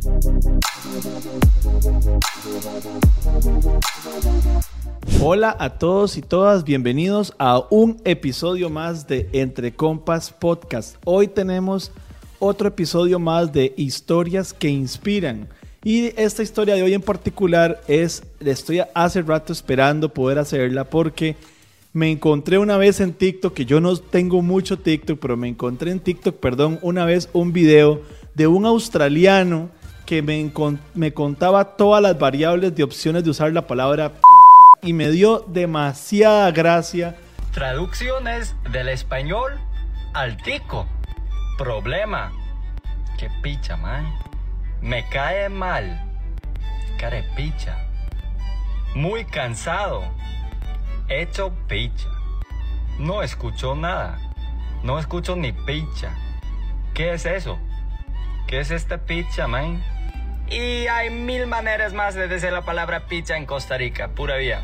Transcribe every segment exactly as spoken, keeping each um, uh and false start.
Hola a todos y todas, bienvenidos a un episodio más de Entre Compas Podcast. Hoy tenemos otro episodio más de historias que inspiran. Y esta historia de hoy en particular es, estoy hace rato esperando poder hacerla porque me encontré una vez en TikTok, que yo no tengo mucho TikTok, pero me encontré en TikTok, perdón, una vez un video de un australiano que me, encont- me contaba todas las variables de opciones de usar la palabra p- y me dio demasiada gracia. Traducciones del español al tico. Problema. Qué picha, man. Me cae mal. Carepicha. Muy cansado. Hecho picha. No escucho nada. No escucho ni picha. ¿Qué es eso? ¿Qué es esta picha, man? Y hay mil maneras más de decir la palabra picha en Costa Rica. Pura vida.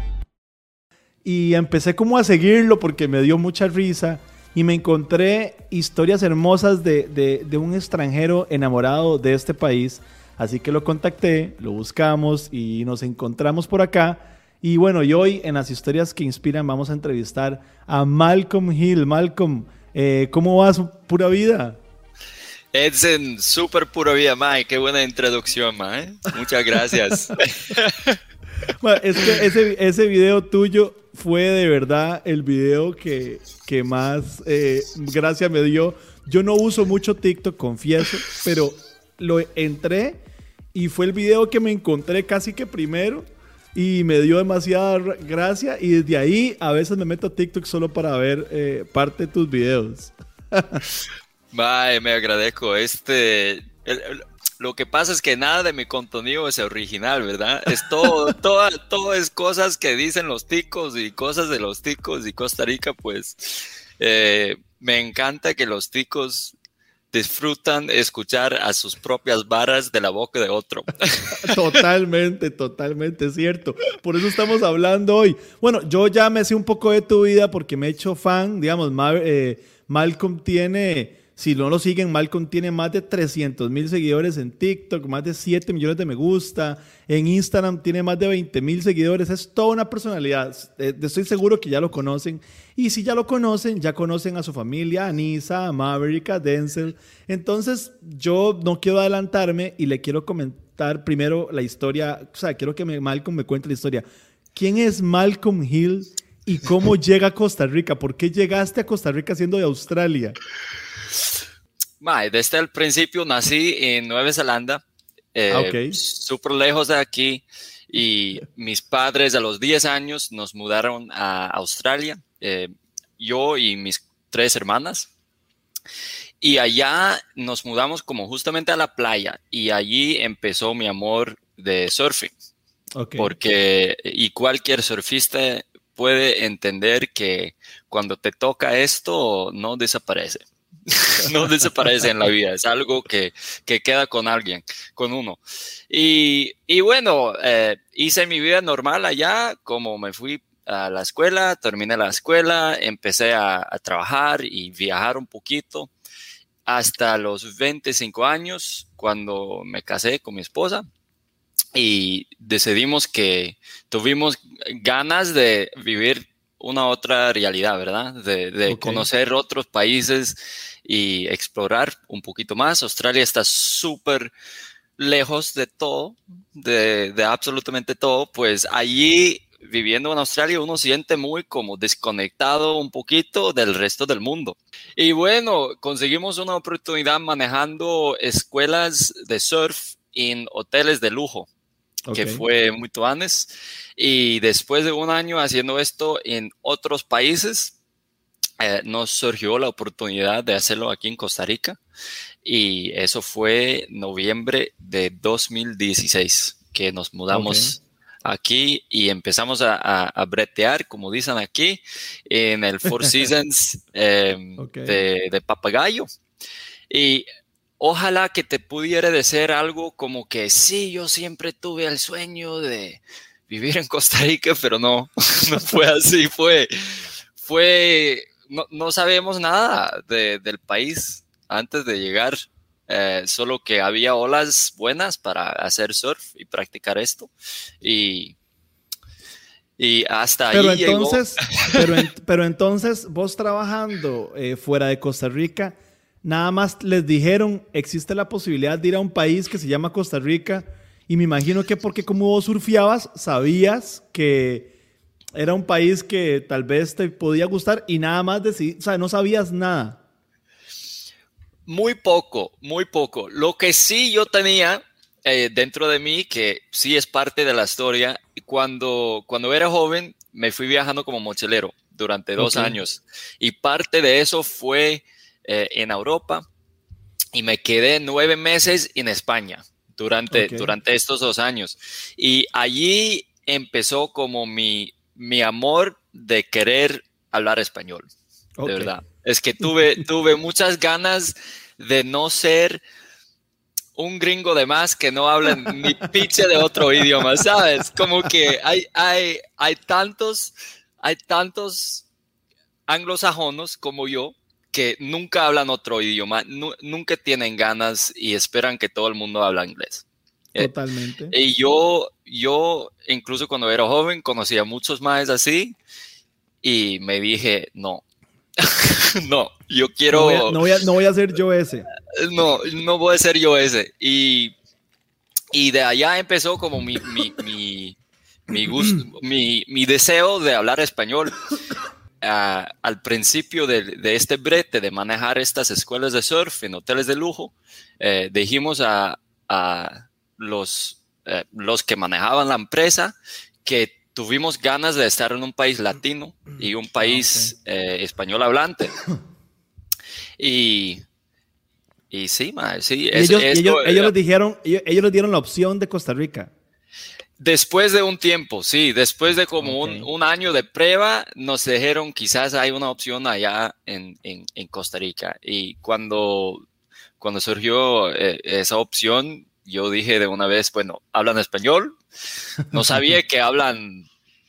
Y empecé como a seguirlo porque me dio mucha risa y me encontré historias hermosas de, de, de un extranjero enamorado de este país. Así que lo contacté, lo buscamos y nos encontramos por acá. Y bueno, y hoy en las historias que inspiran vamos a entrevistar a Malcolm Hill. Malcolm, eh, ¿cómo va su pura vida? Es en súper pura vida, mae. Qué buena introducción, mae. Muchas gracias. Bueno, es que ese, ese video tuyo fue de verdad el video que, que más eh, gracia me dio. Yo no uso mucho TikTok, confieso, pero lo entré y fue el video que me encontré casi que primero y me dio demasiada gracia y desde ahí a veces me meto a TikTok solo para ver eh, parte de tus videos. Mae, me agradezco. Este, el, el, lo que pasa es que nada de mi contenido es original, ¿verdad? Es todo, todo, todo es cosas que dicen los ticos y cosas de los ticos y Costa Rica, pues eh, me encanta que los ticos disfrutan escuchar a sus propias varas de la boca de otro. Totalmente, totalmente cierto. Por eso estamos hablando hoy. Bueno, yo ya me sé un poco de tu vida porque me he hecho fan, digamos, Mal, eh, Malcolm tiene... Si no lo siguen, Malcolm tiene más de trescientos mil seguidores en TikTok, más de siete millones de me gusta. En Instagram tiene más de veinte mil seguidores. Es toda una personalidad. Estoy seguro que ya lo conocen. Y si ya lo conocen, ya conocen a su familia, a Nisa, a Maverick, a Denzel. Entonces, yo no quiero adelantarme y le quiero comentar primero la historia. O sea, quiero que me, Malcolm me cuente la historia. ¿Quién es Malcolm Hill y cómo llega a Costa Rica? ¿Por qué llegaste a Costa Rica siendo de Australia? Mae, desde el principio nací en Nueva Zelanda, eh, ah, okay. súper lejos de aquí, y mis padres a los diez años nos mudaron a Australia, eh, yo y mis tres hermanas, y allá nos mudamos como justamente a la playa, y allí empezó mi amor de surfing, okay. Porque y cualquier surfista puede entender que cuando te toca esto no desaparece. No desaparece en la vida, es algo que, que queda con alguien, con uno. Y, y bueno, eh, hice mi vida normal allá, como me fui a la escuela, terminé la escuela, empecé a, a trabajar y viajar un poquito hasta los veinticinco años, cuando me casé con mi esposa y decidimos que tuvimos ganas de vivir una otra realidad, ¿verdad? De, de okay. conocer otros países y explorar un poquito más. Australia está súper lejos de todo, de, de absolutamente todo. Pues allí, viviendo en Australia, uno siente muy como desconectado un poquito del resto del mundo. Y bueno, conseguimos una oportunidad manejando escuelas de surf en hoteles de lujo. Okay. Que fue muy tuanes, y después de un año haciendo esto en otros países, eh, nos surgió la oportunidad de hacerlo aquí en Costa Rica, y eso fue noviembre de dos mil dieciséis, que nos mudamos okay. aquí y empezamos a, a, a bretear, como dicen aquí, en el Four Seasons eh, okay. de, de Papagayo, y ojalá que te pudiera decir algo como que sí, yo siempre tuve el sueño de vivir en Costa Rica, pero no, no fue así, fue, fue, no, no sabemos nada de, del país antes de llegar eh, solo que había olas buenas para hacer surf y practicar esto. Y, y hasta Pero ahí entonces, llegó. pero, en- pero entonces vos trabajando eh, fuera de Costa Rica, nada más les dijeron, existe la posibilidad de ir a un país que se llama Costa Rica, y me imagino que porque como vos surfeabas, sabías que era un país que tal vez te podía gustar y nada más decidí, o sea, no sabías nada. Muy poco, muy poco. Lo que sí yo tenía eh, dentro de mí, que sí es parte de la historia, cuando, cuando era joven me fui viajando como mochilero durante dos Ok. años y parte de eso fue eh, en Europa y me quedé nueve meses en España durante, Ok. durante estos dos años. Y allí empezó como mi, mi amor de querer hablar español, de Ok. verdad. Es que tuve, tuve muchas ganas de no ser un gringo de más que no habla ni piche de otro idioma, ¿sabes? Como que hay, hay, hay tantos, hay tantos anglosajonos como yo que nunca hablan otro idioma, nu- nunca tienen ganas y esperan que todo el mundo habla inglés. Eh, Totalmente. y yo, yo, incluso cuando era joven, conocía muchos más así y me dije, no, no, yo No voy a, quiero, no voy a, no voy a ser yo ese. no, no voy a ser yo ese. Y, y de allá empezó como mi, mi, mi, mi gusto, mi, mi deseo de hablar español. Uh, al principio de, de este brete de manejar estas escuelas de surf en hoteles de lujo, eh, dijimos a, a los, eh, los que manejaban la empresa que tuvimos ganas de estar en un país latino y un Ah, país ok. eh, español hablante. Y, y sí, ma, sí, Y es, ellos, y ellos, esto, ellos eh, les dijeron, ellos, ellos les dieron la opción de Costa Rica. después de un tiempo, sí, después de como Ok. un, un año de prueba, nos dijeron quizás hay una opción allá en, en, en Costa Rica. Y cuando, cuando surgió eh, esa opción, yo dije de una vez, bueno, ¿hablan español? No sabía que hablan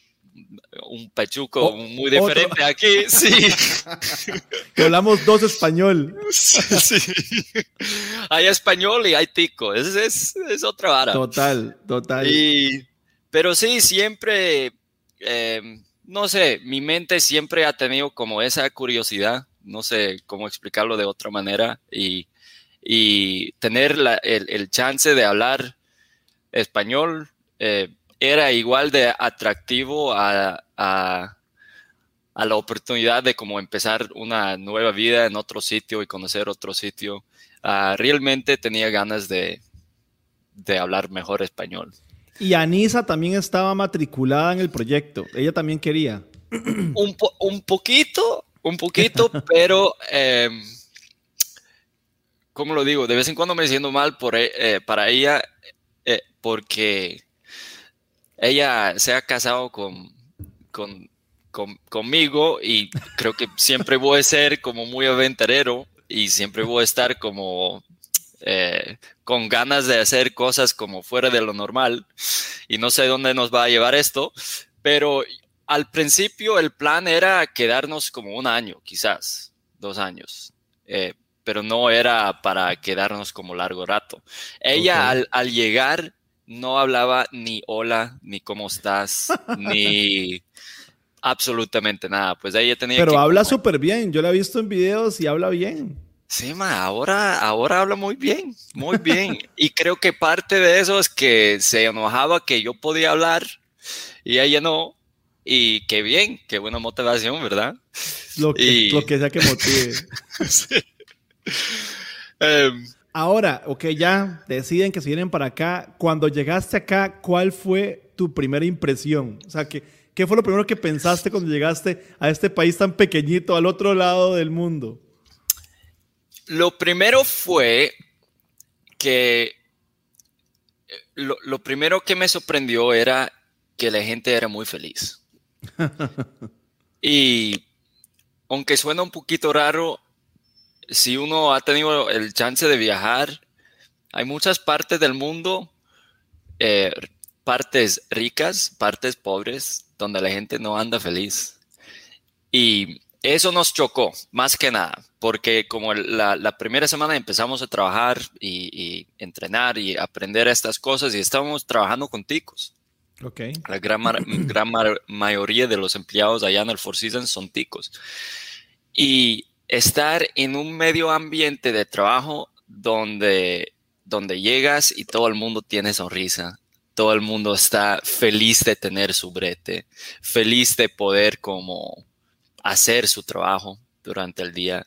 un pechuco O- muy otro, diferente aquí, sí. que hablamos dos español. Sí, sí. Hay español y hay tico, es, es, es otra vara. Total, total. Y, pero sí, siempre, eh, no sé, mi mente siempre ha tenido como esa curiosidad, no sé cómo explicarlo de otra manera, y, y tener la, el, el chance de hablar español eh, era igual de atractivo a, a, a la oportunidad de como empezar una nueva vida en otro sitio y conocer otro sitio. Uh, realmente tenía ganas de, de hablar mejor español. Y Anisa también estaba matriculada en el proyecto. Ella también quería. Un, po un poquito, un poquito, pero eh, ¿cómo lo digo? De vez en cuando me siento mal por, eh, para ella eh, porque ella se ha casado con, con, con, conmigo y creo que siempre voy a ser como muy aventurero y siempre voy a estar como eh, con ganas de hacer cosas como fuera de lo normal y no sé dónde nos va a llevar esto, pero al principio el plan era quedarnos como un año, quizás dos años, eh, pero no era para quedarnos como largo rato. Ella Ok. al, al llegar no hablaba ni hola, ni cómo estás, ni absolutamente nada. Pues ella tenía Pero que habla como... súper bien. Yo la he visto en videos y habla bien. Sí, ma, ahora, ahora habla muy bien, muy bien. Y creo que parte de eso es que se enojaba que yo podía hablar y ella no. Y qué bien, qué buena motivación, ¿verdad? Lo que, lo Y que sea que motive. sí. um, Ahora, ok, ya deciden que se vienen para acá. Cuando llegaste acá, ¿cuál fue tu primera impresión? O sea, ¿qué, qué fue lo primero que pensaste cuando llegaste a este país tan pequeñito al otro lado del mundo? lo primero fue que lo, lo primero que me sorprendió era que la gente era muy feliz. Y aunque suena un poquito raro, si uno ha tenido el chance de viajar, hay muchas partes del mundo, eh, partes ricas, partes pobres, donde la gente no anda feliz. Y Eso nos chocó, más que nada, porque como la, la primera semana empezamos a trabajar y, y entrenar y aprender estas cosas y estábamos trabajando con ticos. Okay. La gran, mar, gran mar, mayoría de los empleados allá en el Four Seasons son ticos. Y estar en un medio ambiente de trabajo donde, donde llegas y todo el mundo tiene sonrisa, todo el mundo está feliz de tener su brete, feliz de poder como hacer su trabajo durante el día.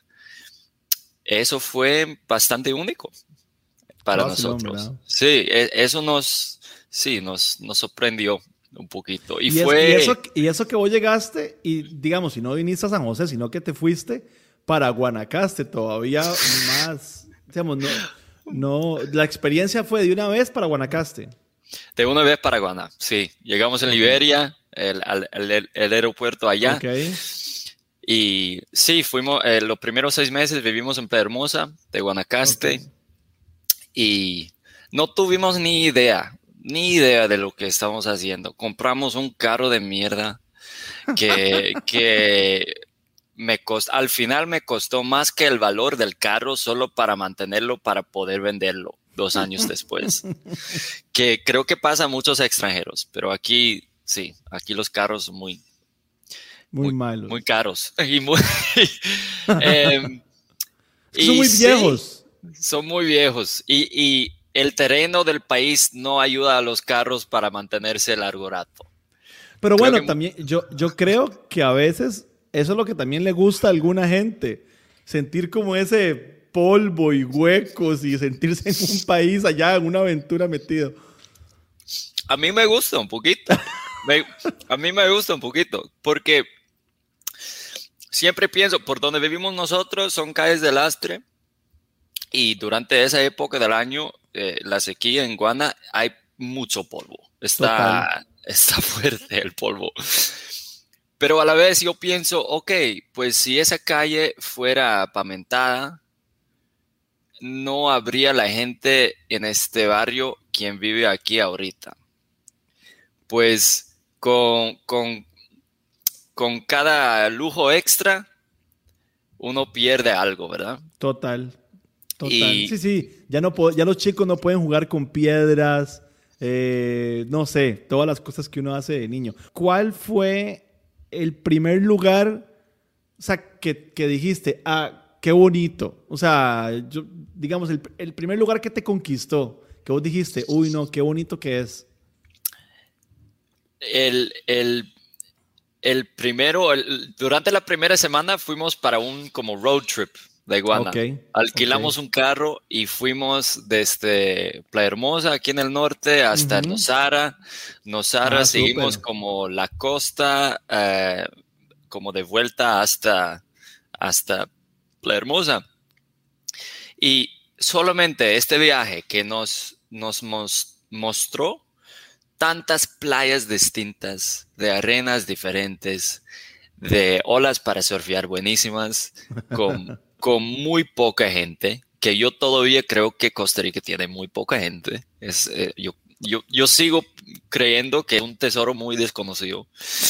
Eso fue bastante único para Vacilón, nosotros. ¿verdad? Sí, eso nos, sí, nos, nos sorprendió un poquito. Y, Y, fue... es- y eso, y eso que vos llegaste y, digamos, si no viniste a San José, sino que te fuiste para Guanacaste, todavía más, digamos, no, no, la experiencia fue de una vez para Guanacaste. De una vez para Guaná, sí. Llegamos en Liberia, el, al- el- el aeropuerto allá. Ok. Y sí, fuimos, eh, los primeros seis meses vivimos en Playa Hermosa, de Guanacaste. Ok. Y no tuvimos ni idea, ni idea de lo que estábamos haciendo. Compramos un carro de mierda que, que me costó, al final me costó más que el valor del carro solo para mantenerlo, para poder venderlo dos años después. Que creo que pasa a muchos extranjeros, pero aquí sí, aquí los carros son muy, Muy, muy, malos. muy caros. Y muy, em, Es que son y muy sí, viejos. son muy viejos y, y el terreno del país no ayuda a los carros para mantenerse largo rato. Pero Creo bueno, que- también yo, yo creo que a veces eso es lo que también le gusta a alguna gente. Sentir como ese polvo y huecos y sentirse en un país allá, en una aventura metido. A mí me gusta un poquito. Me- a mí me gusta un poquito porque siempre pienso, por donde vivimos nosotros son calles de lastre y durante esa época del año, eh, la sequía en Guana, hay mucho polvo. Está, está fuerte el polvo. Pero a la vez yo pienso, ok, pues si esa calle fuera pavimentada, no habría la gente en este barrio quien vive aquí ahorita. Pues con, con, con cada lujo extra, uno pierde algo, ¿verdad? Total. Total. Y- Sí, sí. Ya, no po- ya los chicos no pueden jugar con piedras. eh, no sé, todas las cosas que uno hace de niño. ¿Cuál fue el primer lugar, o sea, que, que dijiste, ah, qué bonito? O sea, yo, digamos, el, el primer lugar que te conquistó, que vos dijiste, uy, no, qué bonito que es. El, el, el primero, el- durante la primera semana fuimos para un como road trip de Guana. Ok, Alquilamos ok. un carro y fuimos desde Playa Hermosa, aquí en el norte, hasta Ujú. Nosara. Nosara Ah, seguimos súper. como la costa, eh, como de vuelta hasta, hasta Playa Hermosa. Y solamente este viaje que nos, nos mos- mostró tantas playas distintas, de arenas diferentes, de olas para surfear buenísimas, con, con muy poca gente, que yo todavía creo que Costa Rica tiene muy poca gente. Es, eh, yo, yo, yo sigo creyendo que es un tesoro muy desconocido.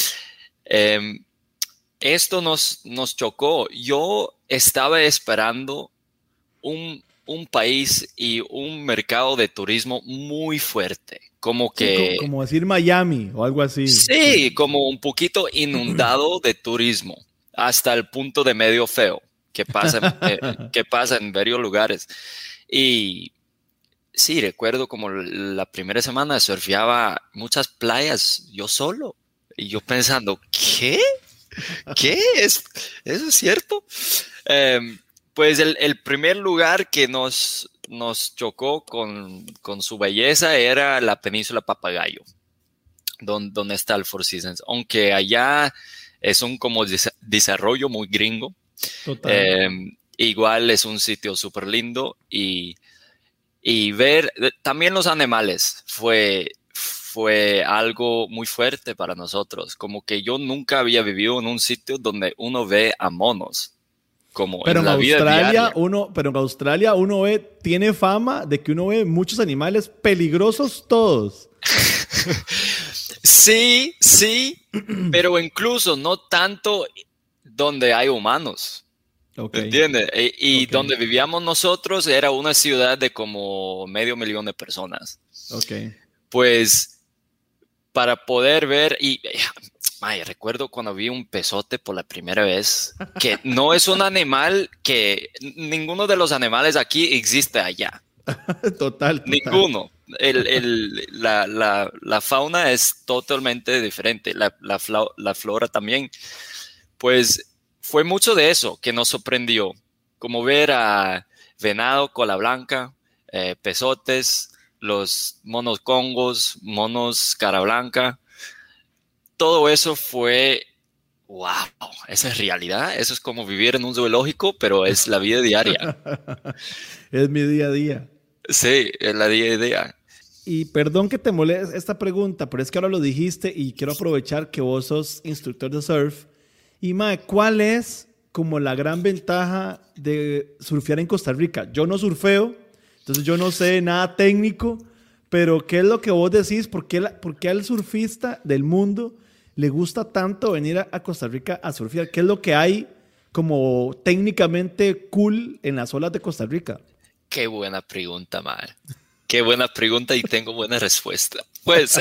Eh, esto nos, nos chocó. Yo estaba esperando un, un país y un mercado de turismo muy fuerte, como Sí, que... co- como decir Miami o algo así. Sí, como un poquito inundado de turismo, hasta el punto de medio feo, que pasa, en- eh, que pasa en varios lugares. Y sí, recuerdo como la primera semana surfeaba muchas playas yo solo. Y yo pensando, ¿qué? ¿Qué? ¿Es, ¿Eso es cierto? Eh, pues el, el primer lugar que nos, nos chocó con, con su belleza era la península Papagayo, donde, donde está el Four Seasons, aunque allá es un como desa- desarrollo muy gringo. Total. Eh, igual es un sitio súper lindo y, y ver eh, también los animales fue, fue algo muy fuerte para nosotros. Como que yo nunca había vivido en un sitio donde uno ve a monos, como Pero en en la vida Australia diaria. uno, pero en Australia uno ve, tiene fama de que uno ve muchos animales peligrosos todos. Sí, sí, pero incluso no tanto donde hay humanos. Okay. ¿Entiendes? Y, y Okay. donde vivíamos nosotros era una ciudad de como medio millón de personas. Ok. Pues para poder ver, y ay, recuerdo cuando vi un pezote por la primera vez, que no es un animal que ninguno de los animales aquí existe allá. Total, total. Ninguno. El, el, la, la, la fauna es totalmente diferente, la, la, la flora también. Pues fue mucho de eso que nos sorprendió, como ver a venado cola blanca, eh, pezotes, los monos congos, monos cara blanca. Todo eso fue, wow, esa es realidad. Eso es como vivir en un zoológico, pero es la vida diaria. Es mi día a día. Sí, es la día a día. Y perdón que te moleste esta pregunta, pero es que ahora lo dijiste y quiero aprovechar que vos sos instructor de surf. Y mae, ¿cuál es como la gran ventaja de surfear en Costa Rica? Yo no surfeo, entonces yo no sé nada técnico, pero ¿qué es lo que vos decís? ¿Por qué, la, por qué al surfista del mundo le gusta tanto venir a, a Costa Rica a surfear? ¿Qué es lo que hay como técnicamente cool en las olas de Costa Rica? Qué buena pregunta, mae. Qué buena pregunta y tengo buena respuesta. Pues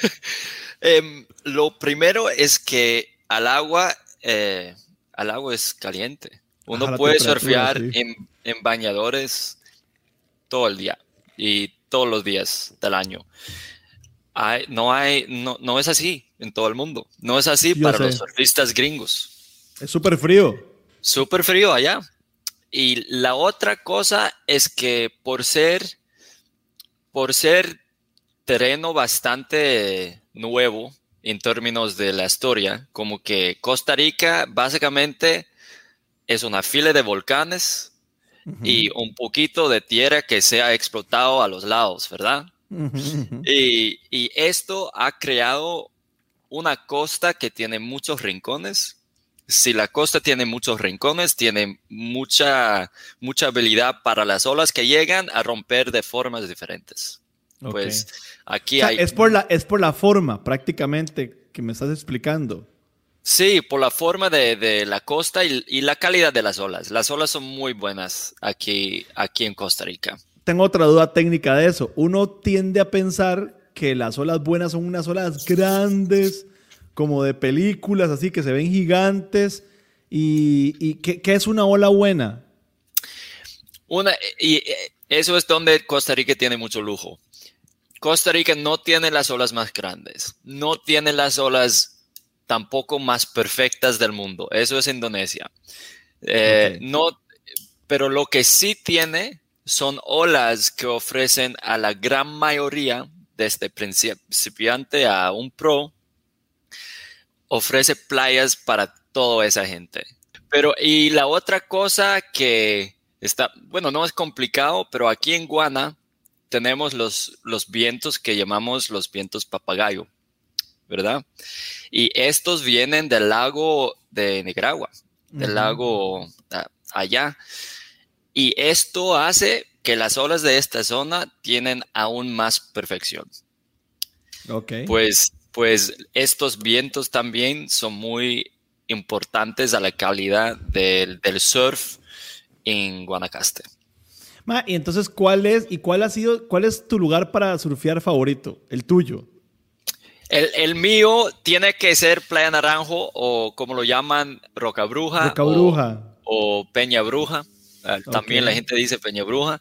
eh, lo primero es que al agua, eh, al agua es caliente. Uno Ajá, puede surfear sí. en, en bañadores todo el día y todos los días del año. Hay, no, hay, no, no es así en todo el mundo. No es así Yo para sé. los surfistas gringos. Es súper frío. Súper frío allá. Y la otra cosa es que por ser... Por ser terreno bastante nuevo en términos de la historia, como que Costa Rica básicamente es una fila de volcanes uh-huh. y un poquito de tierra que se ha explotado a los lados, ¿verdad? Uh-huh, uh-huh. Y, y esto ha creado una costa que tiene muchos rincones. Si la costa tiene muchos rincones, tiene mucha, mucha habilidad para las olas que llegan a romper de formas diferentes. Okay. Pues aquí o sea, hay... Es por, la, es por la forma prácticamente que me estás explicando. Sí, por la forma de, de la costa y, y la calidad de las olas. Las olas son muy buenas aquí, aquí en Costa Rica. Tengo otra duda técnica de eso. Uno tiende a pensar que las olas buenas son unas olas grandes, como de películas, así que se ven gigantes. ¿Y, y qué, qué es una ola buena? Una, y eso es donde Costa Rica tiene mucho lujo. Costa Rica no tiene las olas más grandes, no tiene las olas tampoco más perfectas del mundo. Eso es Indonesia. Eh, okay. no, pero lo que sí tiene son olas que ofrecen a la gran mayoría, desde principiante a un pro, ofrece playas para toda esa gente. Pero, y la otra cosa que está, bueno, no es complicado, pero aquí en Guana tenemos los, los vientos que llamamos los vientos papagayo, ¿verdad? Y estos vienen del lago de Nicaragua, del uh-huh. lago allá. Y esto hace que las olas de esta zona tienen aún más perfección. Okay. Pues Pues estos vientos también son muy importantes a la calidad del, del surf en Guanacaste. Ma, y entonces, ¿cuál es y cuál ha sido, cuál es tu lugar para surfear favorito? El tuyo. El, el mío tiene que ser Playa Naranjo o como lo llaman Roca Bruja, Roca Bruja. O, o Peña Bruja. Okay. También la gente dice Peña Bruja.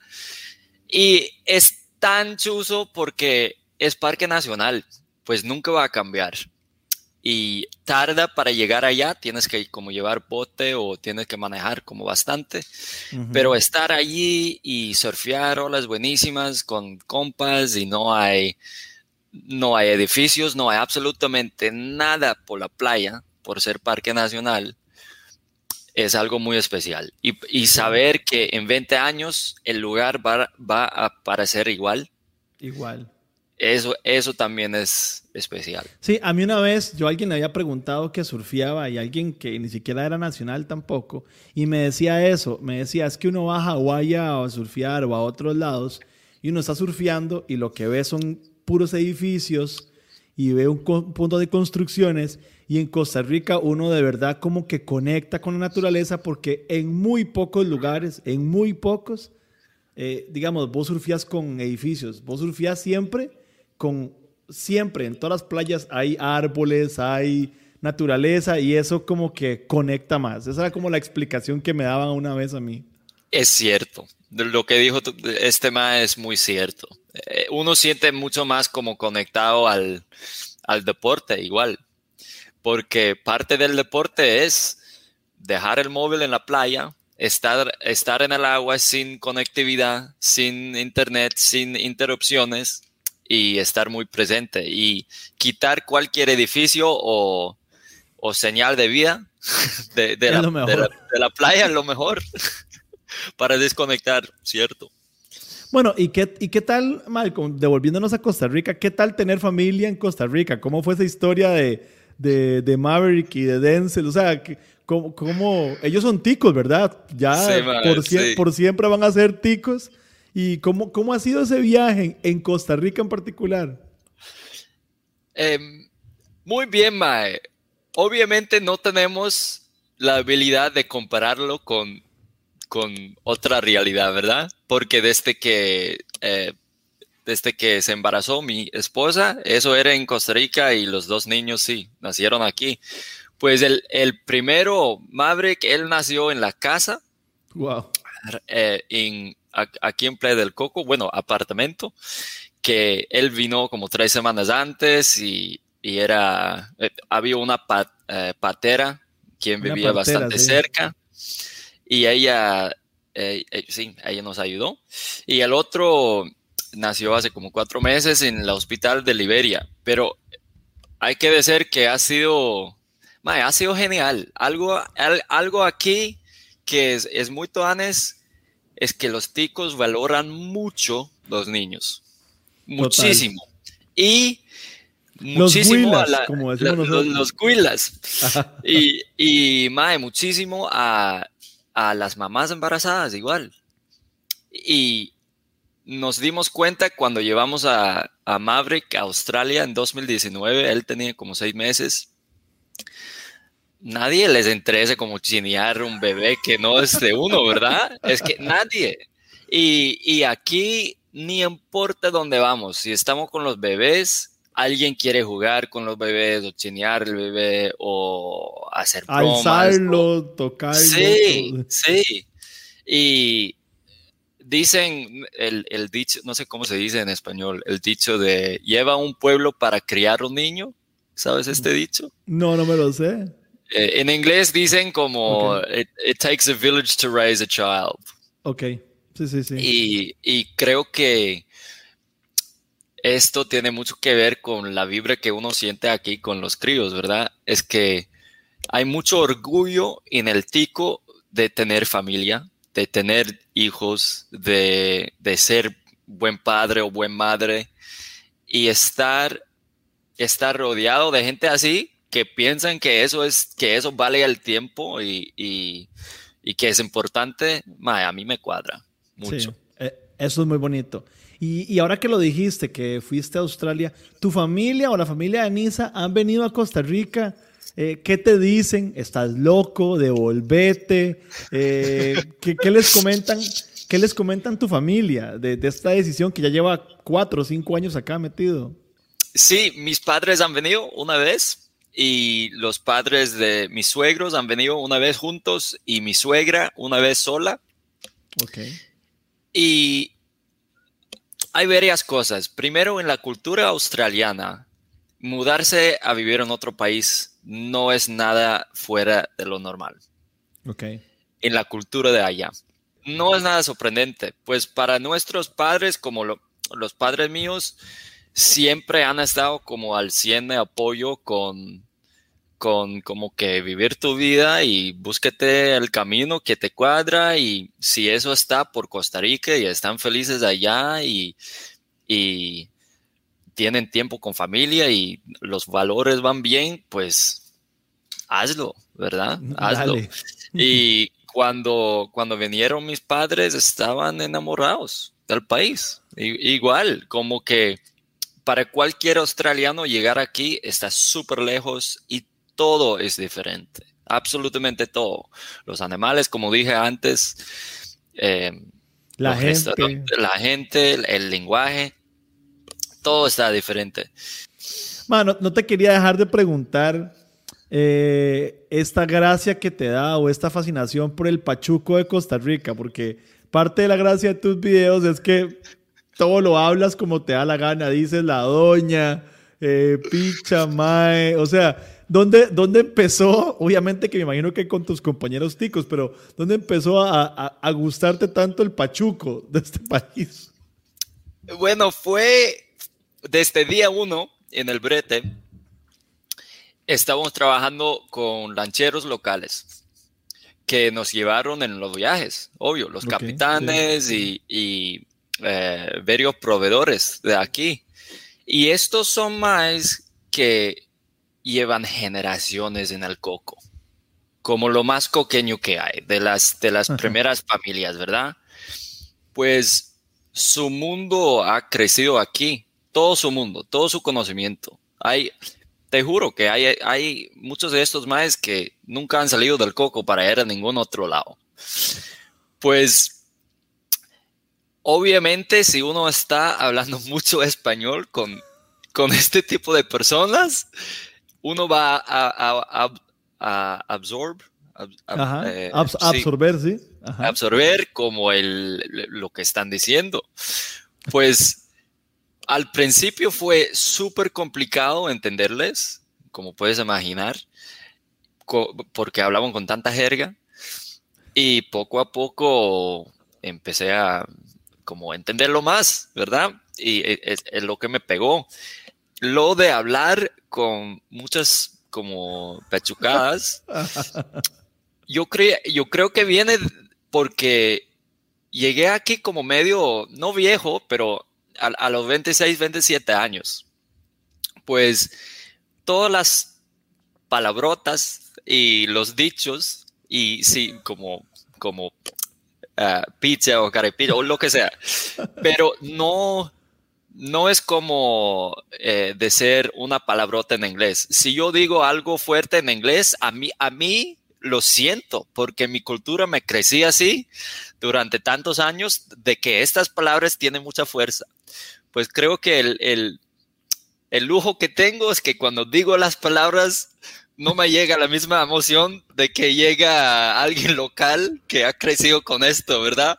Y es tan chuzo porque es parque nacional. Pues nunca va a cambiar y tarda para llegar allá, tienes que como llevar bote o tienes que manejar como bastante, uh-huh. pero estar allí y surfear olas buenísimas con compas y no hay, no hay edificios, no hay absolutamente nada por la playa, por ser parque nacional, es algo muy especial y, y saber que en veinte años el lugar va, va a parecer igual. Igual. Eso, eso también es especial. Sí, a mí una vez yo a alguien le había preguntado que surfeaba y alguien que ni siquiera era nacional tampoco y me decía eso, me decía es que uno va a Hawái a surfear o a otros lados y uno está surfeando y lo que ve son puros edificios y ve un co- punto de construcciones. Y en Costa Rica uno de verdad como que conecta con la naturaleza porque en muy pocos lugares, en muy pocos, eh, digamos, vos surfías con edificios, vos surfías siempre con, siempre en todas las playas hay árboles, hay naturaleza y eso como que conecta más. Esa era como la explicación que me daban una vez a mí. Es cierto. Lo que dijo tu- este ma es muy cierto. Eh, Uno siente mucho más como conectado al, al deporte igual, porque parte del deporte es dejar el móvil en la playa, estar, estar en el agua sin conectividad, sin internet, sin interrupciones y estar muy presente y quitar cualquier edificio o, o señal de vida de, de Es la, lo de la, mejor. de la playa es lo mejor para desconectar, ¿cierto? Bueno, ¿y qué, y qué tal, Malcolm, devolviéndonos a Costa Rica, qué tal tener familia en Costa Rica? ¿Cómo fue esa historia de, de, de Maverick y de Denzel? O sea, que- ¿cómo, cómo- ellos son ticos, ¿verdad? Sí, Ya man, por, sie- sí. por siempre van a ser ticos. ¿Y cómo, cómo ha sido ese viaje en, en Costa Rica en particular? Em, muy bien, Mae. Obviamente no tenemos la habilidad de compararlo con, con otra realidad, ¿verdad? Porque desde que, eh, desde que se embarazó mi esposa, eso era en Costa Rica y los dos niños sí, nacieron aquí. Pues el, el primero, Maverick, él nació en la casa, Wow. eh, en, a- aquí en Playa del Coco, bueno, apartamento, que él vino como tres semanas antes y, y era, eh, había una pa- eh, patera quien Una vivía partera, bastante sí. cerca y ella, eh, eh, sí, ella nos ayudó. Y el otro nació hace como cuatro meses en el hospital de Liberia, pero hay que decir que ha sido, mae, ha sido genial. Algo, al- algo aquí que es, es muy toanes es que los ticos valoran mucho los niños, Total. muchísimo. Y Los muchísimo a huilas, la, como la- decimos los, nosotros. los cuilas. Y, y mae, muchísimo a, a las mamás embarazadas igual. Y nos dimos cuenta cuando llevamos a, a Maverick a Australia en dos mil diecinueve, él tenía como seis meses. Nadie les interesa como chinear un bebé que no es de uno, ¿verdad? Es que nadie. Y, y aquí ni importa dónde vamos, si estamos con los bebés, alguien quiere jugar con los bebés o chinear el bebé o hacer bromas. O... Alzarlo, tocarlo, Sí, todo. sí. Y dicen el, el dicho, no sé cómo se dice en español, el dicho de lleva un pueblo para criar un niño. ¿Sabes este dicho? No, no me lo sé. Eh, en inglés dicen Ok, como it, it takes a village to raise a child. ok. Sí, sí, sí. Y, y creo que esto tiene mucho que ver con la vibra que uno siente aquí con los críos, ¿verdad? Es que hay mucho orgullo en el tico de tener familia, de tener hijos, de, de ser buen padre o buen madre y estar, estar rodeado de gente así que piensan que eso es, que eso vale el tiempo y, y, y que es importante. Mae, a mí me cuadra Sí, mucho. eh, eso es muy bonito. Y, y ahora que lo dijiste, que fuiste a Australia, ¿tu familia o la familia de Nisa han venido a Costa Rica? Eh, ¿qué te dicen? ¿Estás loco? ¿Devolvete? Eh, ¿qué, qué les comentan? ¿Qué les comentan tu familia de, de esta decisión que ya lleva cuatro o cinco años acá metido? Sí, mis padres han venido una vez y los padres de mis suegros han venido una vez juntos y mi suegra una vez sola. Ok. Y hay varias cosas. Primero, en la cultura australiana, mudarse a vivir en otro país no es nada fuera de lo normal. Ok. En la cultura de allá. No es nada sorprendente, pues para nuestros padres, como lo- los padres míos, siempre han estado como al cien de apoyo con, con como que vivir tu vida y búsquete el camino que te cuadra y si eso está por Costa Rica y están felices allá y, y tienen tiempo con familia y los valores van bien, pues hazlo, ¿verdad? Hazlo. Dale. Y cuando, cuando vinieron mis padres estaban enamorados del país. I- igual, como que para cualquier australiano llegar aquí está súper lejos y todo es diferente. Absolutamente todo. Los animales, como dije antes, eh, La gente. La gente, el, el lenguaje, todo está diferente. Mano, no te quería dejar de preguntar eh, esta gracia que te da o esta fascinación por el pachuco de Costa Rica, porque parte de la gracia de tus videos es que todo lo hablas como te da la gana, dices la doña, eh, picha, mae, o sea, ¿dónde, ¿dónde empezó? Obviamente que me imagino que con tus compañeros ticos, pero ¿dónde empezó a, a, a gustarte tanto el pachuco de este país? Bueno, fue desde día uno en el brete, estábamos trabajando con lancheros locales que nos llevaron en los viajes, obvio, los okay, capitanes sí. y, y eh, varios proveedores de aquí. Y estos son más que llevan generaciones en el coco, como lo más coqueño que hay, de las, de las primeras familias, ¿verdad? Pues su mundo ha crecido aquí, todo su mundo, todo su conocimiento. Hay, te juro que hay, hay muchos de estos maes que nunca han salido del coco para ir a ningún otro lado. Pues, obviamente, si uno está hablando mucho español con, con este tipo de personas, uno va a, a, a, a absorb, ab, ab, Ajá, eh, Abs- sí, absorber, sí. Ajá. Absorber como el, lo que están diciendo. Pues, al principio fue súper complicado entenderles, como puedes imaginar, co- porque hablaban con tanta jerga. Y poco a poco empecé a como entenderlo más, ¿verdad? Y es, es lo que me pegó. Lo de hablar con muchas como pechucadas, yo, cre- yo creo que viene porque llegué aquí como medio, no viejo, pero a, a los veintiséis, veintisiete años. Pues todas las palabrotas y los dichos, y sí, como, como uh, pizza o carepilla o lo que sea, pero no... No es como eh, de ser una palabrota en inglés. Si yo digo algo fuerte en inglés, a mí, a mí lo siento, porque mi cultura me crecí así durante tantos años de que estas palabras tienen mucha fuerza. Pues creo que el, el, el lujo que tengo es que cuando digo las palabras no me llega la misma emoción de que llega alguien local que ha crecido con esto, ¿verdad?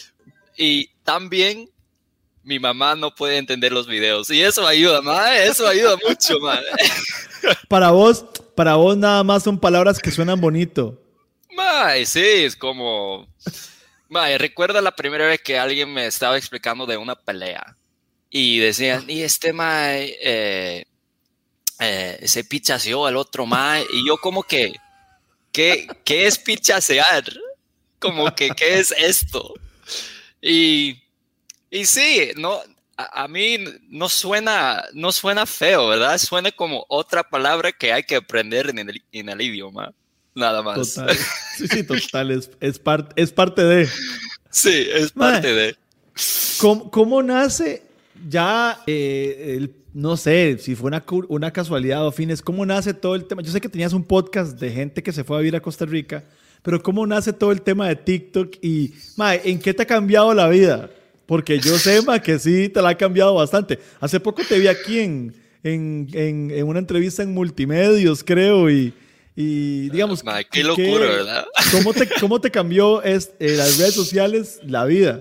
Y también mi mamá no puede entender los videos. Y eso ayuda, mae. Eso ayuda mucho, mae. Para vos, para vos nada más son palabras que suenan bonito. Mae, sí, es como... Mae, recuerda la primera vez que alguien me estaba explicando de una pelea. Y decían, y este mae eh, eh, se pichaseó al otro mae. Y yo como que, ¿qué, qué es pichasear? Como que, ¿qué es esto? Y... Y sí, no, a, a mí no suena, no suena feo, ¿verdad? Suena como otra palabra que hay que aprender en el, en el idioma, nada más. Total. Sí, sí, total, es, es, part, es parte de... Sí, es parte Madre, de... ¿Cómo, cómo nace ya, eh, el, no sé, si fue una, una casualidad o fines, cómo nace todo el tema? Yo sé que tenías un podcast de gente que se fue a vivir a Costa Rica, pero ¿cómo nace todo el tema de TikTok? Y, mae, ¿en qué te ha cambiado la vida? Porque yo sé, ma, que sí te la ha cambiado bastante. Hace poco te vi aquí en, en, en, en una entrevista en Multimedios, creo, y, y digamos... Ma, qué locura, ¿qué, ¿verdad? ¿Cómo te, cómo te cambió es, eh, las redes sociales la vida?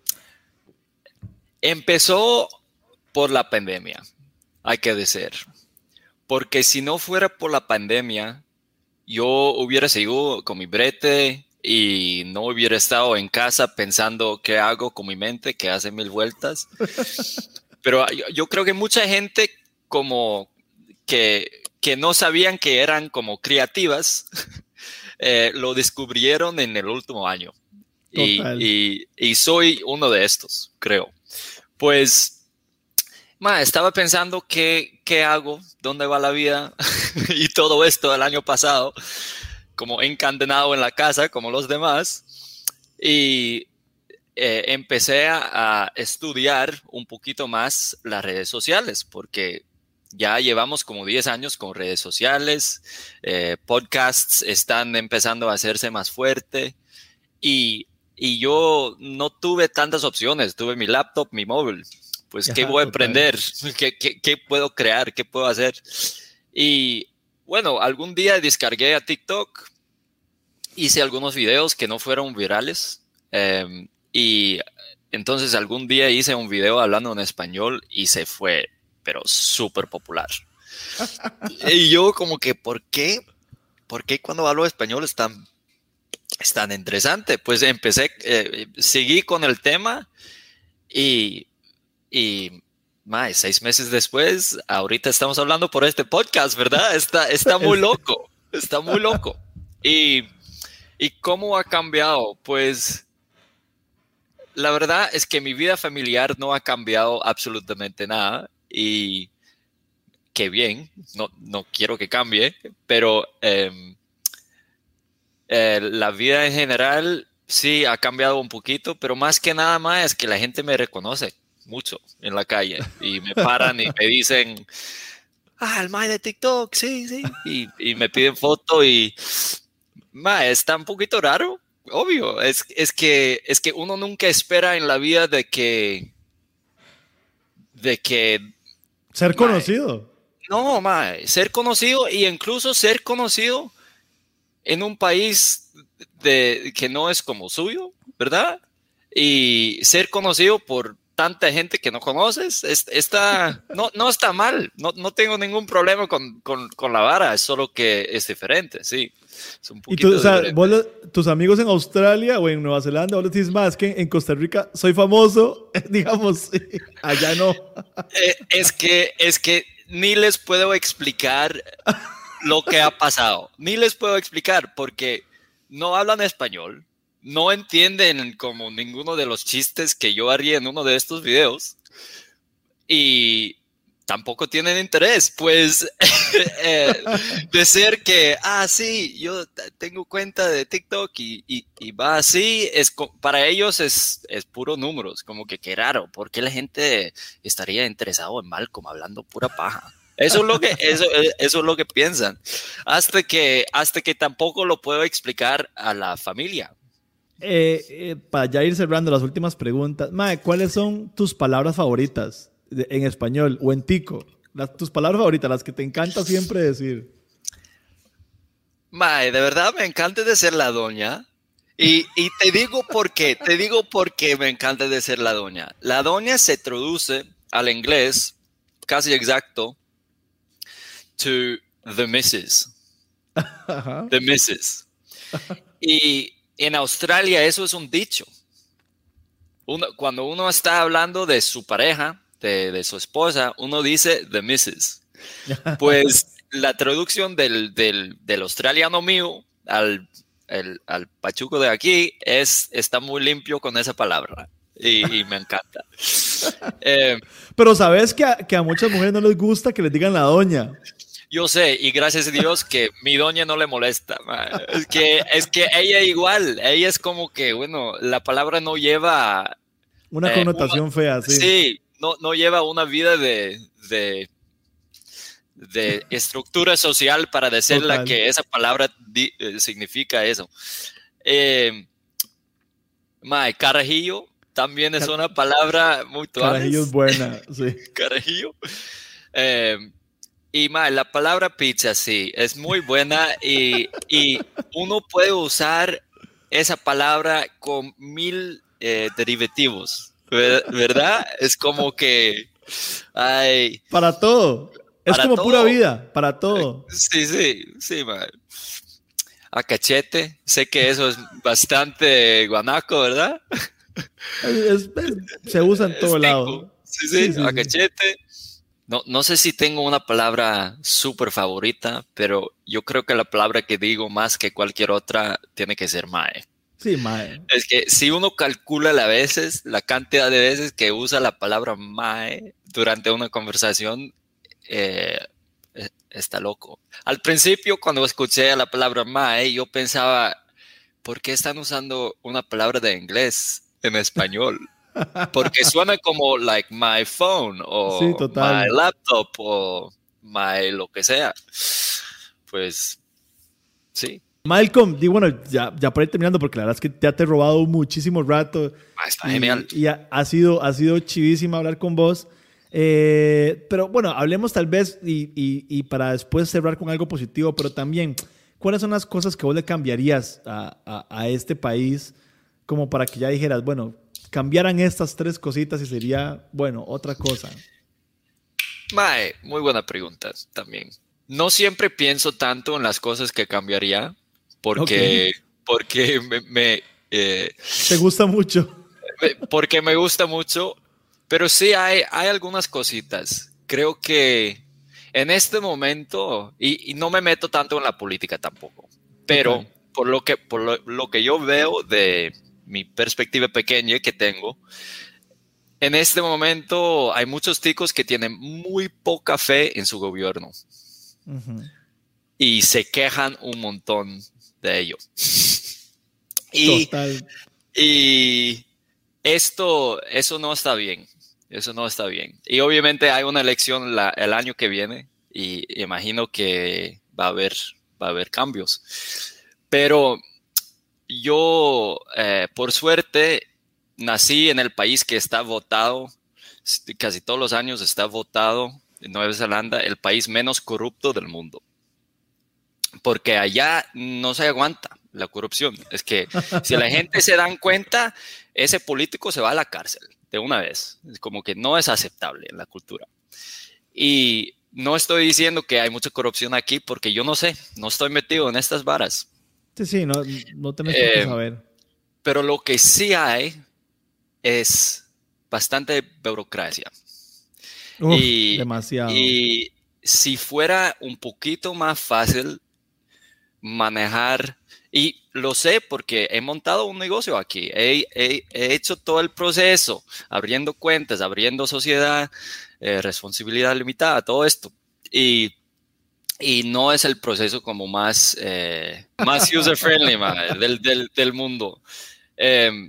Empezó por la pandemia, hay que decir. Porque si no fuera por la pandemia, yo hubiera seguido con mi brete... y no hubiera estado en casa pensando qué hago con mi mente, que hace mil vueltas. Pero yo, yo creo que mucha gente como que, que no sabían que eran como creativas, eh, lo descubrieron en el último año. Y, y, y soy uno de estos, creo. Pues, ma, estaba pensando qué, qué hago, dónde va la vida y todo esto el año pasado. Como encadenado en la casa, como los demás. Y eh, empecé a, a estudiar un poquito más las redes sociales, porque ya llevamos como diez años con redes sociales, eh, podcasts están empezando a hacerse más fuerte y, y yo no tuve tantas opciones, tuve mi laptop, mi móvil, pues ¿qué voy a aprender? ¿Qué, qué, qué puedo crear? ¿Qué puedo hacer? Y bueno, algún día descargué a TikTok, hice algunos videos que no fueron virales eh, y entonces algún día hice un video hablando en español y se fue, pero súper popular. Y yo como que, ¿por qué? ¿Por qué cuando hablo español es tan, es tan interesante? Pues empecé, eh, seguí con el tema y, y más, seis meses después, ahorita estamos hablando por este podcast, ¿verdad? Está, está muy loco, está muy loco. Y, ¿y cómo ha cambiado? Pues la verdad es que mi vida familiar no ha cambiado absolutamente nada y qué bien, no, no quiero que cambie, pero eh, eh, la vida en general sí ha cambiado un poquito, pero más que nada más es que la gente me reconoce mucho en la calle y me paran y me dicen, ah, el mae de TikTok, sí, sí, y, y me piden foto y ma, está un poquito raro, obvio, es, es, que, es que uno nunca espera en la vida de que de que ser conocido. Ma, no, ma, ser conocido e incluso ser conocido en un país de, que no es como suyo, ¿verdad? Y ser conocido por tanta gente que no conoces, es, está, no, no está mal, no, no tengo ningún problema con, con, con la vara, es solo que es diferente, sí. Es un y tú, o sea, vos, tus amigos en Australia o en Nueva Zelanda, vos les dices más que en Costa Rica soy famoso, digamos, allá no. Eh, es, que, es que ni les puedo explicar lo que ha pasado, ni les puedo explicar porque no hablan español, no entienden como ninguno de los chistes que yo haría en uno de estos videos y tampoco tienen interés, pues, eh, de ser que, ah, sí, yo tengo cuenta de TikTok y, y, y va así, es, para ellos es, es puro números, como que qué raro, ¿por qué la gente estaría interesado en Malcolm hablando pura paja? Eso es lo que, eso, eso es lo que piensan, hasta que, hasta que tampoco lo puedo explicar a la familia. Eh, eh, para ya ir cerrando las últimas preguntas, Mae, ¿cuáles son tus palabras favoritas de, en español o en tico? Las, tus palabras favoritas, las que te encanta siempre decir. Mae, de verdad me encanta decir la doña. Y, y te digo por qué, te digo por qué me encanta decir la doña. La doña se traduce al inglés casi exacto to the missus. Ajá. The missus. Y en Australia eso es un dicho. Uno, cuando uno está hablando de su pareja, de, de su esposa, uno dice the missus. Pues la traducción del, del, del australiano mío al, el, al pachuco de aquí es está muy limpio con esa palabra. Y, y me encanta. Eh, Pero sabes que a, que a muchas mujeres no les gusta que les digan la doña. Yo sé, y gracias a Dios que mi doña no le molesta. Es que, es que ella igual, ella es como que, bueno, la palabra no lleva... Una connotación eh, una, fea, sí. Sí, no, no lleva una vida de, de, de estructura social para decirle Total. Que esa palabra di, eh, significa eso. Eh, mae, carajillo también es Car una palabra muy tuanes. Carajillo es buena, sí. Carajillo. Eh, Y ma, la palabra pizza sí, es muy buena y, y uno puede usar esa palabra con mil eh, derivativos, ¿verdad? Es como que... Ay, para todo. Es como todo. Pura vida, para todo. Sí, sí, sí, ma. A cachete, sé que eso es bastante guanaco, ¿verdad? Es, es, se usa en todo lado. Sí, sí, sí, sí, a cachete. No, no sé si tengo una palabra súper favorita, pero yo creo que la palabra que digo más que cualquier otra tiene que ser mae. Sí, mae. Es que si uno calcula las veces, la cantidad de veces que usa la palabra mae durante una conversación, eh, está loco. Al principio, cuando escuché la palabra mae, yo pensaba, ¿por qué están usando una palabra de inglés en español. Porque suena como like my phone o Sí, total. my laptop o my lo que sea. Pues sí. Malcolm, y bueno, ya, ya por ir terminando, porque la verdad es que ya te he robado muchísimo rato. Ah, está y, genial. Y ha, ha, sido, ha sido chivísima hablar con vos. Eh, pero bueno, hablemos tal vez y, y, y para después cerrar con algo positivo, pero también, ¿cuáles son las cosas que vos le cambiarías a, a, a este país como para que ya dijeras, bueno, cambiaran estas tres cositas y sería, bueno, otra cosa? Mae, muy buena pregunta también. No siempre pienso tanto en las cosas que cambiaría porque, okay. porque me... me eh, ¿Te gusta mucho? Me, porque me gusta mucho, pero sí hay, hay algunas cositas. Creo que en este momento, y, y no me meto tanto en la política tampoco, pero okay. por, lo que, por lo, lo que yo veo de mi perspectiva pequeña que tengo, en este momento hay muchos ticos que tienen muy poca fe en su gobierno. Uh-huh. Y se quejan un montón de ello. y, Total. y esto, eso no está bien. Eso no está bien. Y obviamente hay una elección la, el año que viene y imagino que va a haber, va a haber cambios. Pero yo, eh, por suerte, nací en el país que está votado, casi todos los años está votado en Nueva Zelanda, el país menos corrupto del mundo. Porque allá no se aguanta la corrupción. Es que si la gente se dan cuenta, ese político se va a la cárcel de una vez. Es como que no es aceptable en la cultura. Y no estoy diciendo que hay mucha corrupción aquí porque yo no sé, no estoy metido en estas varas. Sí, sí, no, no tenés por qué saber. Pero lo que sí hay es bastante burocracia. Uf, y, demasiado. Y si fuera un poquito más fácil manejar, y lo sé porque he montado un negocio aquí, he, he, he hecho todo el proceso, abriendo cuentas, abriendo sociedad, eh, responsabilidad limitada, todo esto. Y, y no es el proceso como más, eh, más user-friendly man, del, del, del mundo. Eh,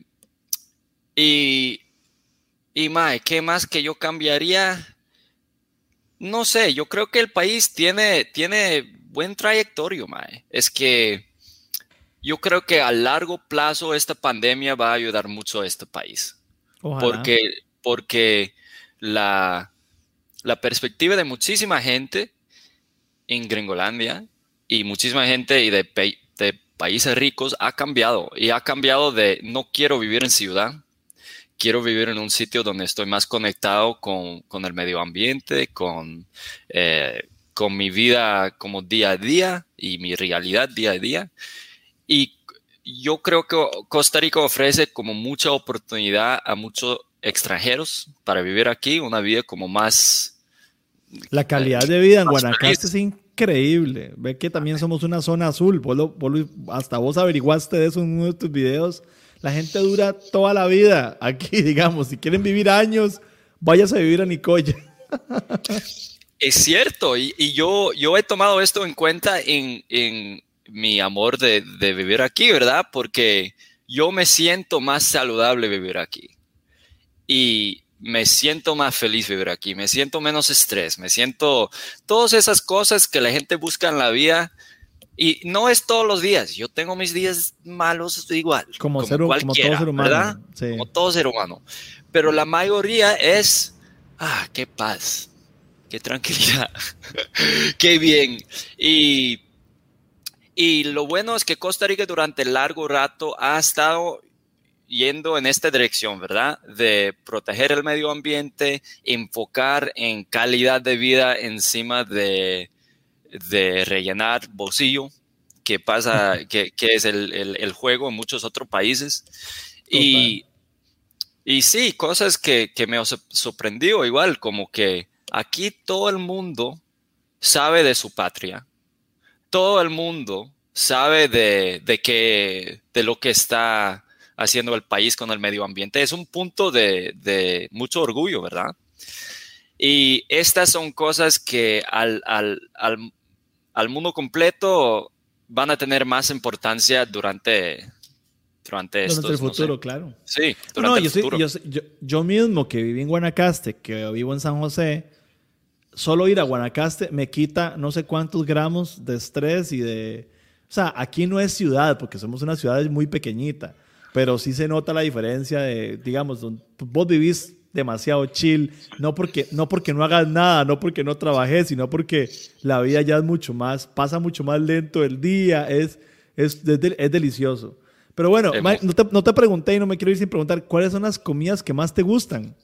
y, y mae, ¿qué más que yo cambiaría? No sé, yo creo que el país tiene, tiene buen trayectorio, mae. Es que yo creo que a largo plazo esta pandemia va a ayudar mucho a este país. Ojalá. Porque, porque la, la perspectiva de muchísima gente en Gringolandia y muchísima gente y de, de países ricos ha cambiado. Y ha cambiado de no quiero vivir en ciudad. Quiero vivir en un sitio donde estoy más conectado con, con el medio ambiente, con, eh, con mi vida como día a día y mi realidad día a día. Y yo creo que Costa Rica ofrece como mucha oportunidad a muchos extranjeros para vivir aquí, una vida como más... La calidad de vida en Guanacaste es increíble. Ve que también somos una zona azul. Vos lo, vos lo, hasta vos averiguaste de eso en uno de tus videos. La gente dura toda la vida aquí, digamos. Si quieren vivir años, váyase a vivir a Nicoya. Es cierto. Y, y yo, yo he tomado esto en cuenta en, en mi amor de, de vivir aquí, ¿verdad? Porque yo me siento más saludable vivir aquí. Y me siento más feliz vivir aquí. Me siento menos estrés. Me siento... Todas esas cosas que la gente busca en la vida... Y no es todos los días. Yo tengo mis días malos igual. Como, como, ser, como todo ser humano. ¿verdad? Sí. Como todo ser humano. Pero la mayoría es, ah, qué paz, qué tranquilidad, qué bien. Y, y lo bueno es que Costa Rica durante largo rato ha estado yendo en esta dirección, ¿verdad? De proteger el medio ambiente, enfocar en calidad de vida encima de... de rellenar bolsillo, que pasa, que, que es el, el, el juego en muchos otros países. Y, y sí, cosas que, que me sorprendió igual, como que aquí todo el mundo sabe de su patria, todo el mundo sabe de, de, que, de lo que está haciendo el país con el medio ambiente. Es un punto de, de mucho orgullo, ¿verdad? Y estas son cosas que al, al, al al mundo completo van a tener más importancia durante, durante Durante el estos, no sé. futuro, claro. Sí, No, durante no, el yo, soy- futuro. yo, soy- yo, yo mismo que viví en Guanacaste, que vivo en San José, solo ir a Guanacaste me quita no sé cuántos gramos de estrés y de... O sea, aquí no es ciudad, porque somos una ciudad muy pequeñita, pero sí se nota la diferencia de, digamos, donde vos vivís demasiado chill, no porque, no porque no hagas nada, no porque no trabajes, sino porque la vida ya es mucho más, pasa mucho más lento el día, es, es, es, del- es delicioso. Pero bueno, Emo. Mike, no te, no te pregunté y no me quiero ir sin preguntar, ¿cuáles son las comidas que más te gustan?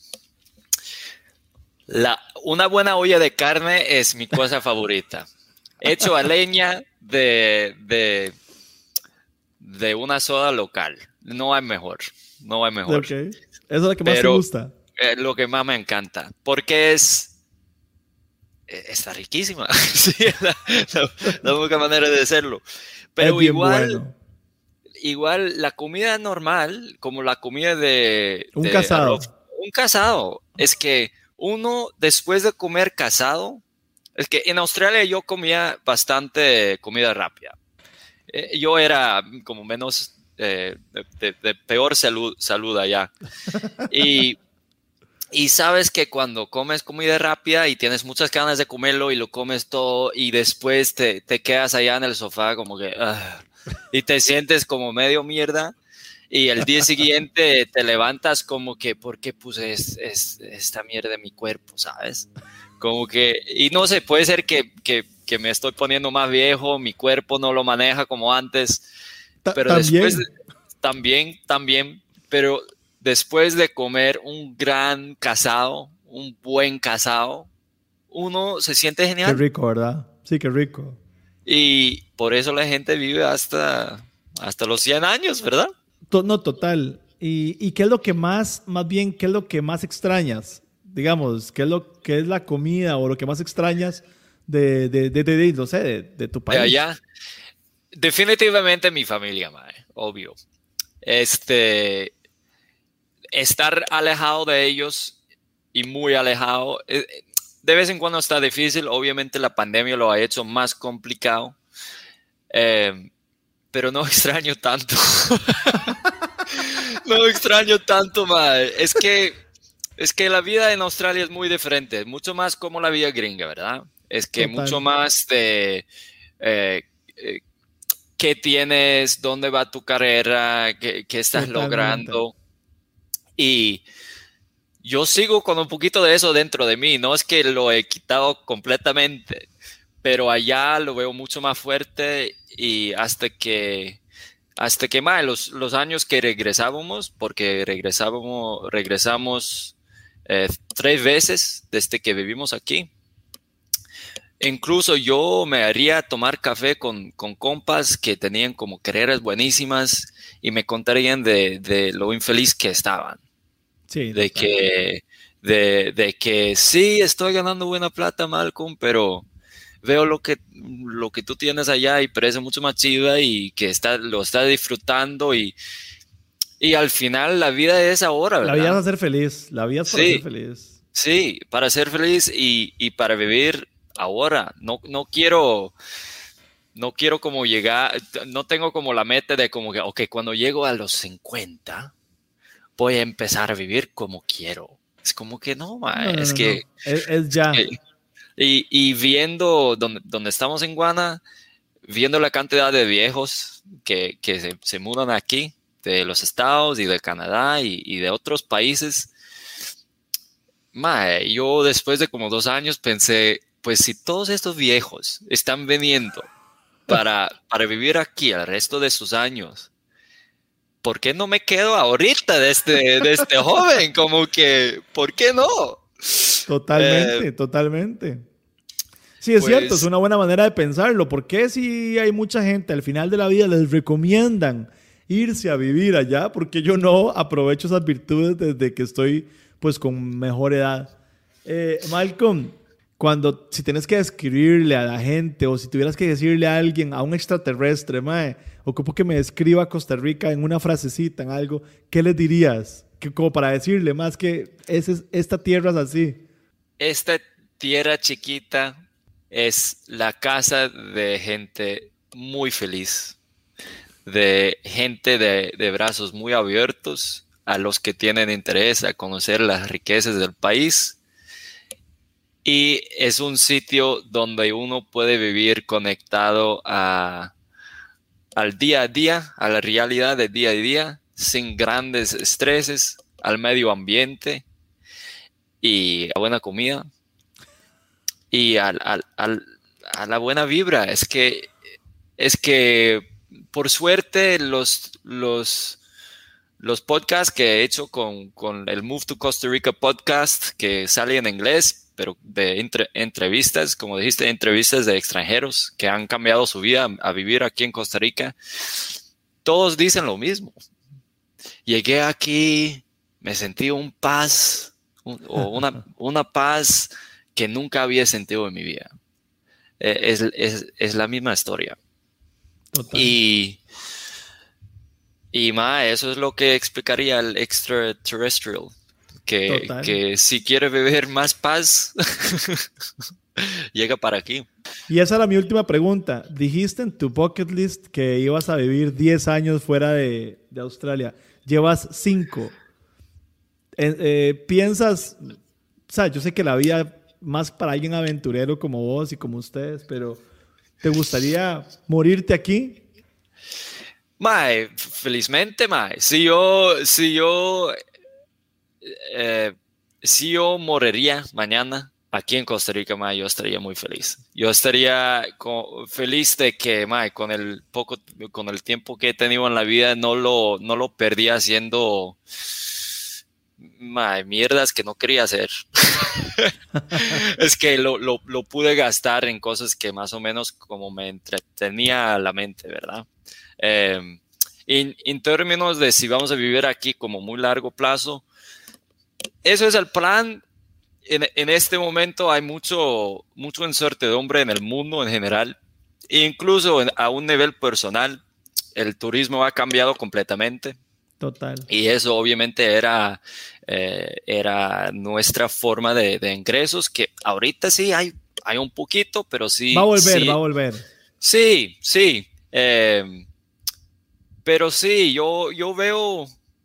La, una buena olla de carne es mi cosa favorita. Hecho a leña de, de, de una soda local. No hay mejor. No hay mejor. Ok. Eso es lo que más te Pero gusta. eh, lo que más me encanta. Porque es. eh, Está riquísima. Sí, es la, la- la única manera de hacerlo. Pero es bien igual, bueno. igual la comida normal, como la comida de, Un de casado. arroz, un casado, es que uno después de comer casado, es que en Australia yo comía bastante comida rápida. Eh, yo era como menos eh, de, de- de peor salud, salud allá. Y, y sabes que cuando comes comida rápida y tienes muchas ganas de comerlo y lo comes todo y después te, te quedas allá en el sofá como que... ah, y te sientes como medio mierda y el día siguiente te levantas como que, ¿por qué puse es, es- esta mierda en mi cuerpo, sabes? Como que, y no sé, puede ser que, que, que me estoy poniendo más viejo, mi cuerpo no lo maneja como antes, Ta- pero también. después, de- también, también, pero después de comer un gran casado, un buen casado, uno se siente Qué genial. rico, ¿verdad? Sí, qué rico. Y por eso la gente vive hasta, hasta los cien años, ¿verdad? To- no, total. ¿Y, y qué es lo que más, más bien, qué es lo que más extrañas? Digamos, ¿qué es lo qué es la comida o lo que más extrañas de, de, de, de- de- no sé, de, de tu De país? allá. Definitivamente mi familia, mae, obvio. Este, estar alejado de ellos y muy alejado, eh, de vez en cuando está difícil. Obviamente la pandemia lo ha hecho más complicado, eh, pero no extraño tanto. No extraño tanto, mae. Es que, es que la vida en Australia es muy diferente, mucho más como la vida gringa, ¿verdad? Es que mucho Total. más de eh, eh, qué tienes, dónde va tu carrera, qué, qué estás Totalmente. logrando. Y yo sigo con un poquito de eso dentro de mí. No es que lo he quitado completamente, pero allá lo veo mucho más fuerte y hasta que, hasta que más los, los años que regresábamos, porque regresábamos, regresamos eh, tres veces desde que vivimos aquí. Incluso yo me haría tomar café con, con compas que tenían como carreras buenísimas y me contarían de, de lo infeliz que estaban. Sí, De total. que, de, de que sí, estoy ganando buena plata, Malcolm, pero veo lo que, lo que tú tienes allá y parece mucho más chida y que está, lo estás disfrutando y, y al final la vida es ahora, La vida es ¿verdad? hacer feliz. La vida es para ser Sí, feliz. sí, para ser feliz y, y para vivir ahora. No, no quiero, no quiero como llegar, no tengo como la meta de como que, ok, cuando llego a los cincuenta voy a empezar a vivir como quiero. Es como que no, No, mae, no, es no, que, no. Es, es es que- ya. y, y viendo donde, donde estamos en Guana, viendo la cantidad de viejos que, que se, se mudan aquí, de los estados y de Canadá y, y de otros países, mae, yo después de como dos años pensé, pues si todos estos viejos están viniendo para, para vivir aquí el resto de sus años, ¿por qué no me quedo ahorita de este, de este joven? Como que, ¿por qué no? Eh, Totalmente, totalmente. Sí, es cierto, es pues una buena manera de pensarlo. ¿Por qué si hay mucha gente al final de la vida les recomiendan irse a vivir allá? Porque yo no aprovecho esas virtudes desde que estoy pues con mejor edad. Eh, Malcolm, cuando si tienes que describirle a la gente o si tuvieras que decirle a alguien, a un extraterrestre, mae, ocupo que me describa Costa Rica en una frasecita, en algo, ¿qué les dirías? Que, como para decirle más que ese es- esta tierra es así. esta tierra chiquita es la casa de gente muy feliz, de gente de, de brazos muy abiertos a los que tienen interés a conocer las riquezas del país. Y es un sitio donde uno puede vivir conectado a, al día a día, a la realidad del día a día, sin grandes estreses, al medio ambiente y a buena comida y al, al, al, a la buena vibra. Es que, es que por suerte los, los, los podcasts que he hecho con, con el Move to Costa Rica podcast, que sale en inglés, pero de entre, entrevistas, como dijiste, entrevistas de extranjeros que han cambiado su vida a, a vivir aquí en Costa Rica, todos dicen lo mismo. Llegué aquí, me sentí un paz, un, o una, una paz que nunca había sentido en mi vida. Eh, es, es, es la misma historia. Total. Y, y ma, eso es lo que explicaría el extraterrestrial. Que, que si quiere vivir más paz, llega para aquí. Y esa era mi última pregunta. Dijiste en tu bucket list que ibas a vivir diez años fuera de, de Australia. Llevas cinco. Eh, eh, ¿Piensas? O sea, yo sé que la vida más para alguien aventurero como vos y como ustedes, pero ¿te gustaría morirte aquí? Mae, felizmente, mae. Si yo, si yo, eh, si yo moriría mañana aquí en Costa Rica, mae, yo estaría muy feliz. Yo estaría con, feliz de que, mae, con el poco, con el tiempo que he tenido en la vida, no lo, no lo perdí haciendo, mae, mierdas que no quería hacer. Es que lo, lo, lo pude gastar en cosas que más o menos como me entretenía la mente, ¿verdad? Eh, en, en términos de si vamos a vivir aquí como muy largo plazo, eso es el plan. En, en este momento hay mucho, mucho incertidumbre en el mundo en general, e incluso en, a un nivel personal, el turismo ha cambiado completamente. Total. Y eso obviamente era, eh, era nuestra forma de, de ingresos, que ahorita sí hay, hay un poquito, pero sí. Va a volver, sí, va a volver. Sí, sí. Eh, pero sí, yo, yo veo,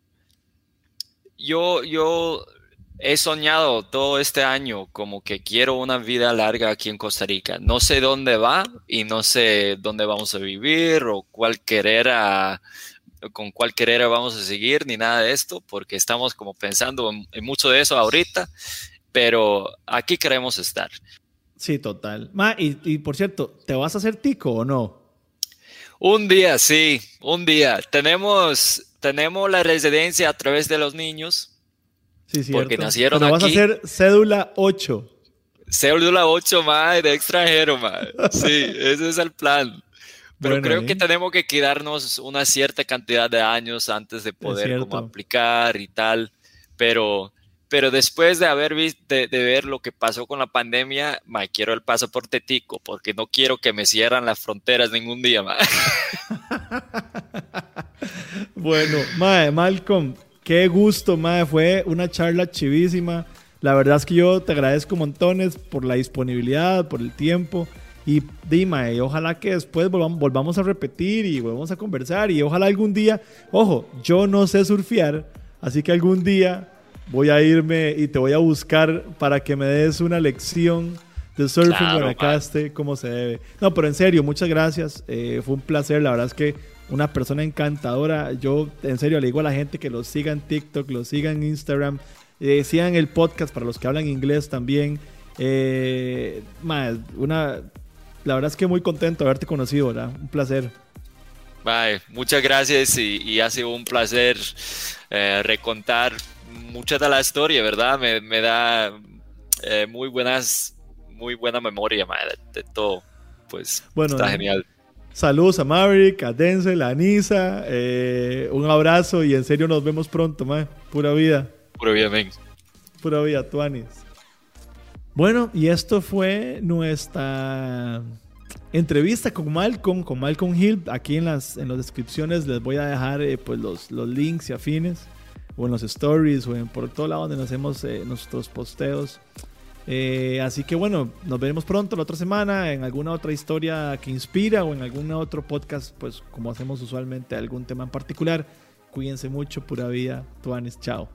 yo, yo he soñado todo este año como que quiero una vida larga aquí en Costa Rica. No sé dónde va y no sé dónde vamos a vivir o cuál carrera, con cuál carrera vamos a seguir, ni nada de esto, porque estamos como pensando en, en mucho de eso ahorita, pero aquí queremos estar. Sí, total. Ma, y, y por cierto, ¿te vas a hacer tico o no? Un día, sí, un día. Tenemos, tenemos la residencia a través de los niños. Sí, cierto. Porque nacieron Pero aquí. Vas a hacer cédula ocho. Cédula ocho, mae, de extranjero, mae. Sí, ese es el plan. Pero Bueno, creo ¿eh? que tenemos que quedarnos una cierta cantidad de años antes de poder como aplicar y tal. Pero, pero después de haber visto, de, de ver lo que pasó con la pandemia, mae, quiero el pasaporte tico, porque no quiero que me cierran las fronteras ningún día, mae. Bueno, mae, Malcolm, qué gusto, mae. Fue una charla chivísima. La verdad es que yo te agradezco montones por la disponibilidad, por el tiempo. Y dime, ojalá que después volvamos, volvamos a repetir y volvamos a conversar. Y ojalá algún día, ojo, yo no sé surfear, así que algún día voy a irme y te voy a buscar para que me des una lección de surfing claro, Guanacaste, como se debe. No, pero en serio, muchas gracias. Eh, fue un placer, la verdad es que una persona encantadora. Yo, en serio, le digo a la gente que lo siga en TikTok, lo siga en Instagram, eh, sigan el podcast para los que hablan inglés también. Eh, más, una... La verdad es que muy contento de haberte conocido, ¿verdad? Un placer. Bye, muchas gracias y, y ha sido un placer eh, recontar mucha de la historia, ¿verdad? Me, me da eh, muy buenas, muy buena memoria, madre, de todo. Pues bueno, está genial. Saludos a Maverick, a Denzel, a Anisa. Eh, un abrazo y en serio nos vemos pronto, madre. Pura vida. Pura vida, men. Pura vida, tuanis. Bueno, y esto fue nuestra entrevista con Malcolm, con Malcolm Hill. Aquí en las, en las descripciones les voy a dejar eh, pues los, los links y afines, o en los stories, o en, por todo lado donde nos hacemos eh, nuestros posteos. Eh, así que bueno, nos veremos pronto la otra semana en alguna otra historia que inspira o en algún otro podcast, pues como hacemos usualmente, algún tema en particular. Cuídense mucho, pura vida, tuanes, chao.